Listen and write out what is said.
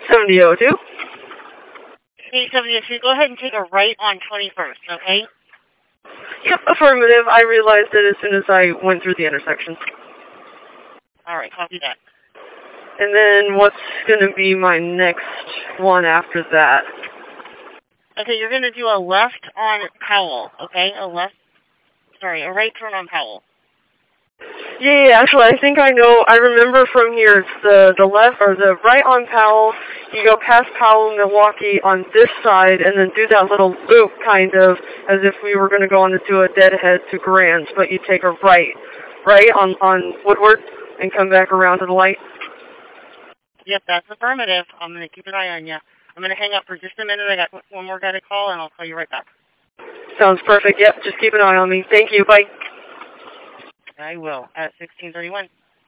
7002. Hey, 7002, go ahead and take a right on 21st, okay? Yep, affirmative. I realized it as soon as I went through the intersection. All right, copy that. And then what's going to be my next one after that? Okay, you're going to do a left on Powell, okay? A right turn on Powell. Yeah, actually, I think I know. I remember from here, it's the left or the right on Powell. You go past Powell, Milwaukee on this side, and then do that little loop, kind of, as if we were going to go on to do a deadhead to Grants, but you take a right on Woodward, and come back around to the light. Yep, that's affirmative. I'm going to keep an eye on you. I'm going to hang up for just a minute. I got one more guy to call, and I'll call you right back. Sounds perfect. Yep, just keep an eye on me. Thank you. Bye. I will, at 1631.